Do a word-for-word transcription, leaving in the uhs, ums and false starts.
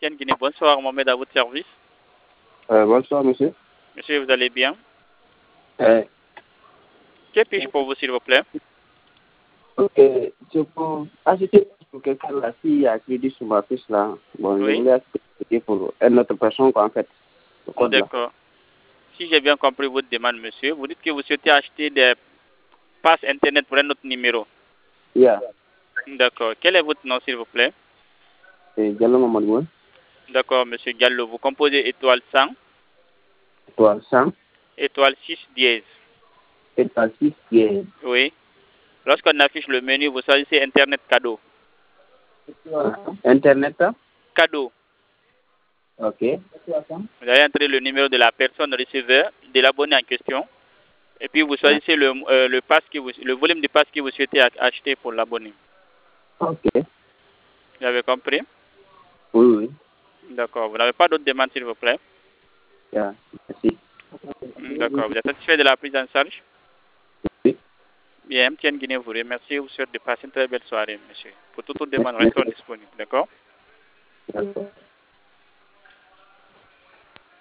Tienne Guinée, bonsoir, Mohamed, à votre service. Euh, bonsoir, monsieur. Monsieur, vous allez bien? Euh, Que puis-je pour vous, s'il vous plaît? ok, je peux acheter pour quelqu'un là, s'il y a crédit sur ma fiche là. Bon, Oui. je voulais acheter pour une autre personne, quoi, en fait. Le code là. D'accord. Si j'ai bien compris votre demande, monsieur, vous dites que vous souhaitez acheter des passes Internet pour un autre numéro. Yeah. D'accord. Quel est votre nom, s'il vous plaît? C'est Diallo Mamadou. D'accord, monsieur Gallo. Vous composez étoile cent, Étoile cent, étoile six dièse. étoile six, yeah. Oui. Lorsqu'on affiche le menu, vous choisissez Internet cadeau. Internet, hein? Cadeau. Ok. Vous allez entrer le numéro de la personne receveur, de l'abonné en question. Et puis vous choisissez le, euh, le, pass que vous, le volume de passe que vous souhaitez acheter pour l'abonné. Ok. Vous avez compris? Oui, oui. D'accord. Vous n'avez pas d'autres demandes, s'il vous plaît? Yeah. Merci. D'accord. Vous êtes satisfait de la prise en charge? Oui. Bien, M T N Guinée vous remercie. Vous souhaite de passer une très belle soirée, monsieur. Pour toute autre demande, Merci. restons disponibles. D'accord? D'accord.